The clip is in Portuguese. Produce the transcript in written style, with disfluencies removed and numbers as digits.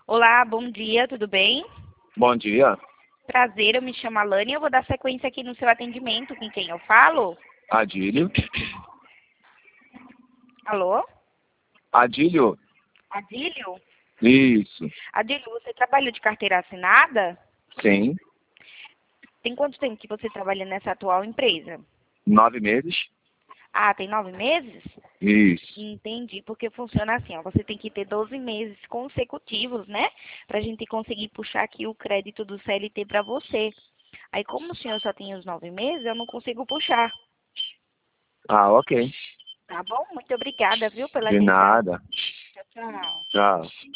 Olá, bom dia, tudo bem? Bom dia. Prazer, eu me chamo Alane e eu vou dar sequência aqui no seu atendimento. Com quem eu falo? Adílio. Alô? Adílio? Adílio? Isso. Adílio, você trabalha de carteira assinada? Sim. Tem quanto tempo que você trabalha nessa atual empresa? 9 meses. Ah, tem 9 meses? Isso. Entendi, porque funciona assim, ó, você tem que ter 12 meses consecutivos, né? Pra gente conseguir puxar aqui o crédito do CLT pra você. Aí, como o senhor só tem os 9 meses, eu não consigo puxar. Ah, ok. Tá bom? Muito obrigada, viu, pela De atenção. nada. Tchau, tchau. Tchau.